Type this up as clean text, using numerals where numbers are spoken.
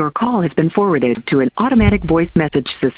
Your call has been forwarded to an automatic voice message system.